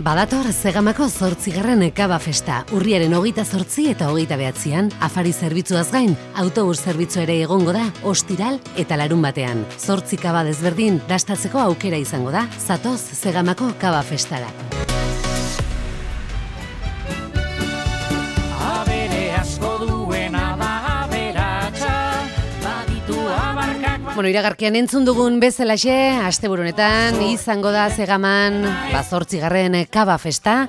Badator Zegamako 8. Kaba Festa, urriaren 28 eta 29an, afari zerbitzuaz gain, autobus zerbitzu ere egongo da, ostiral eta larun batean. 8 kaba desberdin dastatzeko aukera izango da, zatoz Zegamako Kaba Festara. Bueno, iragarkian entzun dugun bezalaxe, asteburu honetan izango da Zegaman 8. Kaba Festa.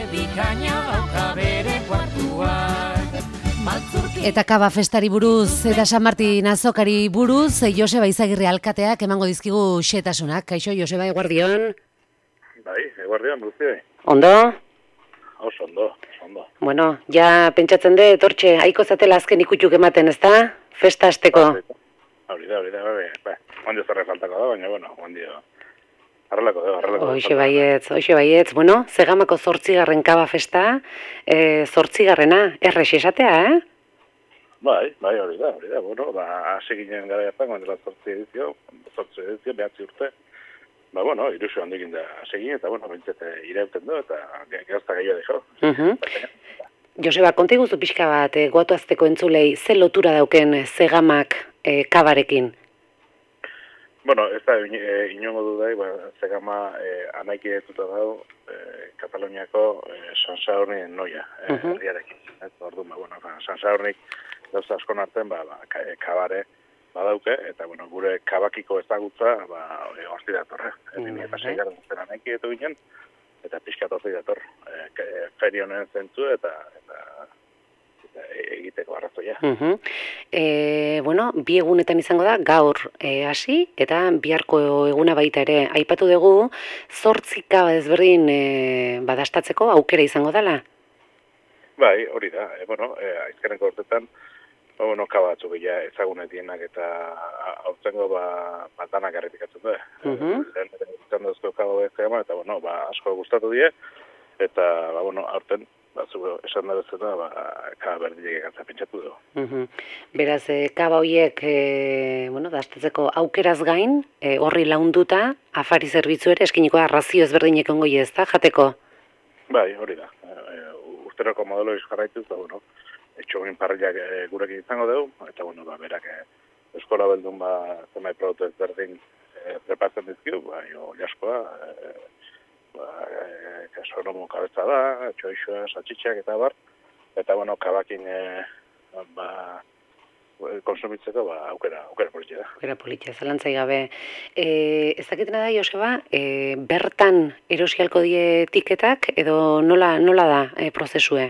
Eta Kaba Festari buruz eta San Martin azokari buruz, Joseba Izagirre alkateak emango dizkigu xetasunak. Kaixo, Joseba, eguardion. Bai, eguardion, guztioi. Ondo? Oso ondo. Bueno, ja pentsatzen dut, hortxe, haiko zatela azken ikutuk ematen, ezta? Festa hasteko. Hori da, oandio zerre faltako da, baina, bueno, oandio arrelako. Hoxe baietz. Bueno, Zegamako 8. Kaba Festa, 8. Errex esatea, Bai, hori da. Bueno, hasi ginen gara jatan, gondela 8 edizio, behatzi urte. Bueno, ilusio handikin da hasi ginen, eta, bueno, bintzete irauten du, eta gazta gaioa dixo. Joseba, konta iguzu pixka bat, goatu azteko entzulei, ze lotura dauken Zegamak kabarekin? Bueno, ez da, inongo dudai, Zegama anaiki etuta dago Kataloniako San Saurnien noia, herriarekin. Orduan, San Saurnik gauza askon arten, kabare badauke, eta, gure kabakiko ezagutza, horti datorre. Eta seigarren zen anaiki etu ginen, eta pixkat horti dator. Ferionen zentzu eta egiteko arrazoia. Bueno, bi egunetan izango da, gaur hasi, eta biharko eguna baita ere. Aipatu dugu, 8 kaba ezberdin badastatzeko aukera izango dela? Bai, hori da. Aizkeneko hortetan, kaba batzuk ezagunetienak eta aurtengo danak errepikatzen du. Lehen izan duzko kaba bezala, eta asko gustatu die, eta aurten esan da bezala, kaba berdilek egatza pentsatu du. Beraz, kaba horiek, dastatzeko aukeraz gain, horri launduta, afari zerbitzu ere, eskiniko da, razio ezberdinek ongo ez da, jateko? Bai, hori da. Urteroko modelo izkarraituz, etxogin parrilak gurekin izango dugu, eta, berak eskola beldun, zemai produktu ezberdin prepatzen dizkiu, jaskoa, kasoromo kabeza da, txoixoa, saltxitxak eta bar, eta kabakin konsumitzeko aukera politia da. Aukera politia, zalantzai gabe. Ez dakitena da, Joseba, bertan erosialko die tiketak, edo nola da prozesue?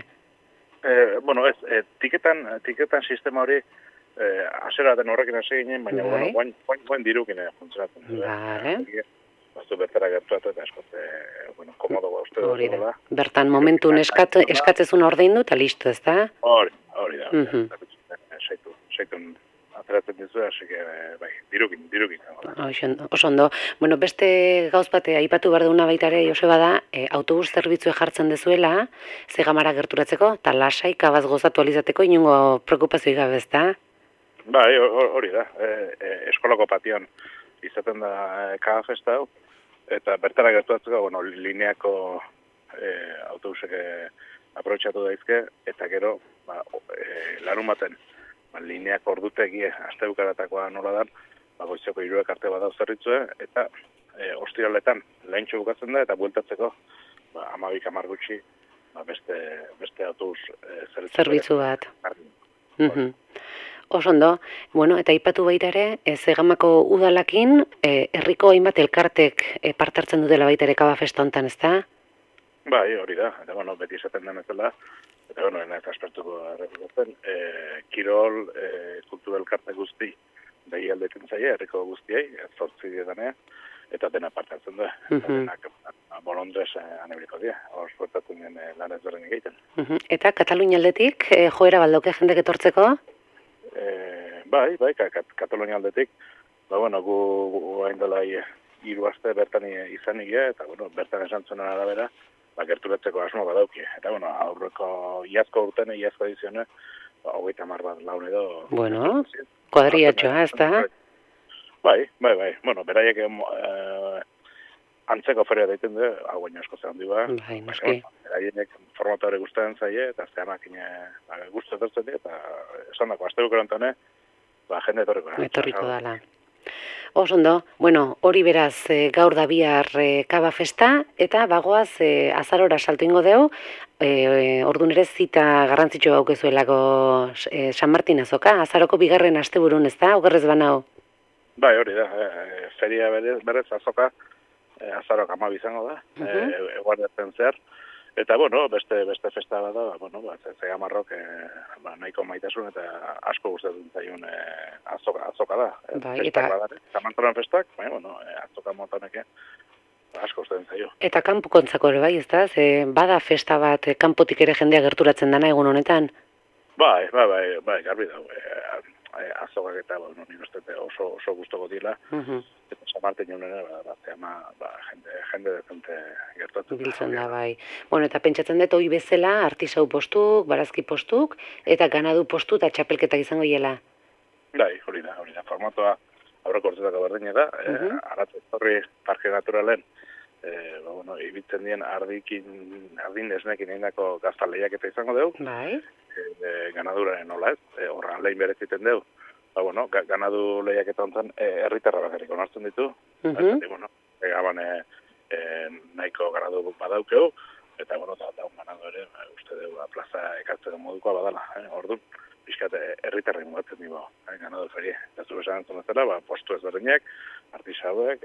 Tiketan sistema hori aseraten horrekin hasi ginen, baina guain dirukin funtzionatzen. Vale. Bastu bertara gertuatu eta eskote, komodo uste da. Hori da. Bertan momentun eskatzezun ordein du eta listo, ez da? Hori da. Seitun ateratzen dizu, hasi que, dirukin. Oso ondo. Bueno, beste gauz bate aipatu behar duguna baita ere, Joseba da, autobus zerbitzue jartzen dezuela, Zegamara gerturatzeko, eta lasai kabaz gozatu alizateko inungo preocupazioi gabe, ez da? Bai, hori da. Eskolako patioan izaten da Kaba Festa hau, eta bertara gertuatzeko, lineako autobusek aprobetxatu daizke, eta gero, larun baten, lineak ordutegi astebukaratakoa nola dan, goizeko 3 arte badau zerritzue, eta ostiraletan lehentxo bukatzen da, eta bueltatzeko 12 gutxi beste autobus zerbitzu bat. Oso ondo, eta aipatu baita ere, Zegamako udalakin, herriko hainbat elkartek parte hartzen dutela baita ere Kaba Festa hontan, ez da? Bai, hori da, eta beti esaten den ezela, eta ez aspertuko errepikatzen, kirol, kultura elkarte guzti, behi aldekin zaie, herriko guztiei, 8 dietanea, eta dena parte hartzen du. Denak bolondrez anebriko dira, hor suertatzen den lan ezberdin egiten. Eta Katalunia aldetik, joera baldoke jendek etortzeko? Bai, Katalunia aldetik, gu hain dela 3 aste bertan izanik, eta bertan esan zuen arabera, gerturatzeko asmo badauki. Eta, aurreko iazko urten, iazko edizione, 30 bat laun edo... Kuadriatxoa, ez da? Bai. Beraiek antzeko feria daiten du, hau baino asko zen handi ba. Bai, noski. Haienek formatu hori guztaren zaie, eta azkenak guztu etortzen di, eta esan dako, azte bukeron tone, jende etorriko. Etorriko dala. Osondo, bueno, hori beraz gaur da bihar kaba festa, eta bagoaz azarora salto ingo deu, orduan ere zita garrantzitsu gaukezuelako San Martin azoka, azaroko bigarren asteburun, ez da, okerrez banau? Bai, hori da, feria berez azoka, azarok 12 izango da, eguardatzen zehar. Eta, bueno, beste festa bat da, bueno, Zegamarrok nahiko maitasun eta asko gustatzen zaion azoka da. Bai, eta Zamantoran festak, bueno, azoka montaneke asko gustatzen zaio. Eta kanpokontzako ere bai, ezta? Bada festa bat kanpotik ere jendea gerturatzen dana egun honetan? Bai, garbi da. Azokak eta, bueno, nik uste oso gustoko dila. Eta San Martin jaunera, jende dezente gertatu. Biltzen da, bai. Bueno, eta pentsatzen dut hori bezala, artisau postuk, barazki postuk, eta ganadu postu eta txapelketak izango hiela. Bai, hori da. Formatoa aurreko urtetako berdine da, Aratz Torri Parke Naturalen, ibitzen dien ardin esnekin egindako gazta lehiaketa izango dugu. Bai. Ganaduraren nola ez, horra lehin bereziten dugu. Ganadu lehiaketa honetan herritarra bakarrik onartzen ditu. Gaban nahiko ganadu badaukeu, eta daun ganadu ere, uste dugu plaza ekartzen modukoa badala. Orduan, pixkat herritarren mugatzen dugu ganadu ferie. Eta zu besan entzun dutela, postu ezberdinak, artisauek,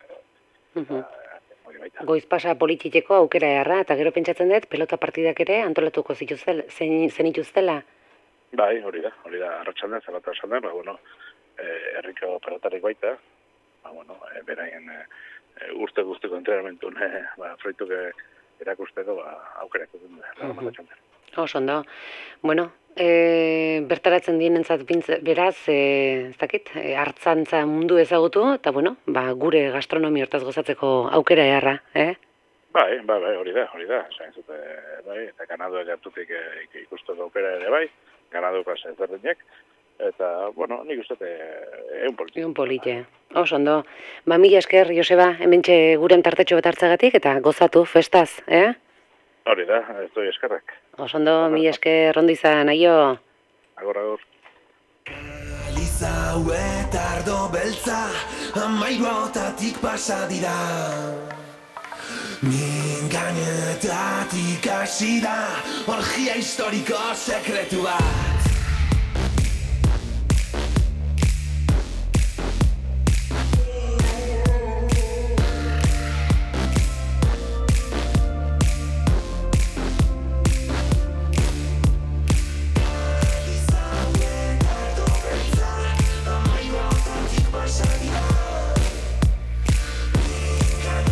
Goizpasa polititeko aukera erra, eta gero pentsatzen dut, pelota partidak ere antolatuko zenituztela? Bai, hori da, arratsaldean, zelata arratsaldean, herriko pelotarik baita, beraien urte guztiko entrenamentu, froituk erakusteko aukerak dut. Osondo. Bueno, bertaratzen dienentzat beraz, ez dakit, hartzantza mundu ezagutu, eta gure gastronomia hortaz gozatzeko aukera erra, Bai, hori da. Zain zute, eta Kanaduak hartutik ikusteko aukera ere bai, Kanaduko ezberdinak, eta, nik uste egun polite. Egun polite. Osondo. Mila esker, Joseba, hementxe guren tartetxo bat hartzagatik, eta gozatu, festaz, Hori da, ez doi eskerrak. Osondo, mila esker, ondo izan, aio. Agur. Eliza eta ardo beltza, amairuotatik pasa dira. Min gainetatik hasi da, orgia historiko sekretu bat.